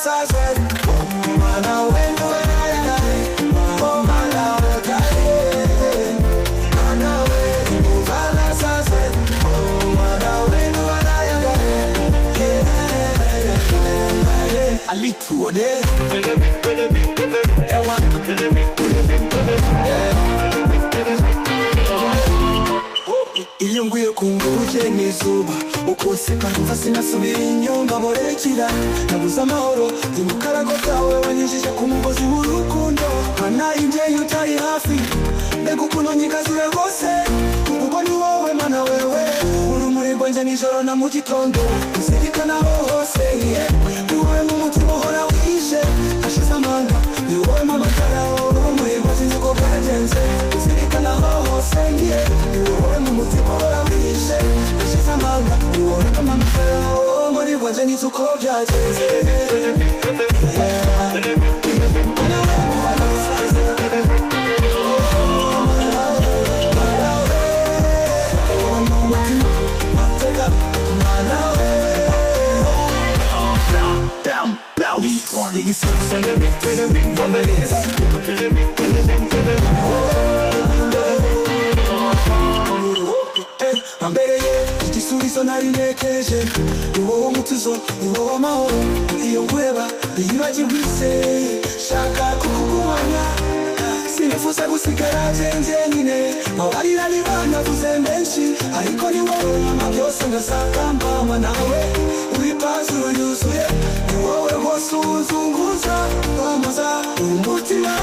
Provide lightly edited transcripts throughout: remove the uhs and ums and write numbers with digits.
sasa mana wendo na oh mana wendo mana wendo bana sasa oh mana wendo na alituone ewa iyo nguye kunguje n'izuba ukoseka mva sinasubira inyuma borekira nabuze amahoro ndi mu karago kawe wanyujije ku mugozi w'urukundo mana inje utari hafi mbega ukuntu nyigazire hose ubwo ni wowe mana wewe urumuri rwanje nijoro na mu gitondo uzirikana hose ni wowe mu mutima uhora wishe hashize amanga ni wowe mamakara urumuri rwanje nzi ko bwagenze uzirikana hose ni wowe mu mutima uhora wishe hashize amanga ni wowe mamakara urumuri rwanje nzi ko byagenze ambereye igisubizo nari nekeje uwo mutuzo uwo mahoro iyo ngweba yibagirwise shaka kukugumanya sinifuza gusigara njyenyine mabarira nibanavuze menshi ariko ni wowe nyuma byose ngasakambama nawe uri pazuro yuzuye ni wowe hose uzunguza wamaza umutima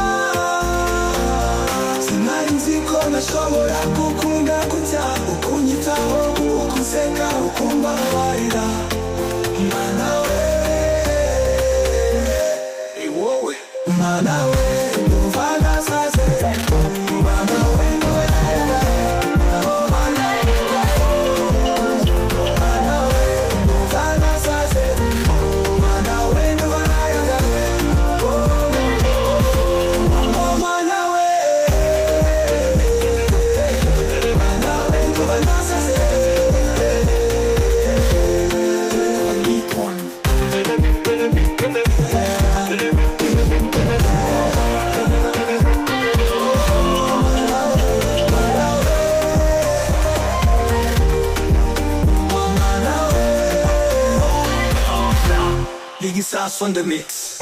sinari nzi ko nashobora gukunda kujya ukunyitaho ukuseka ukumbabarira mana we ni wowe mana we Biggie Sauce on the mix.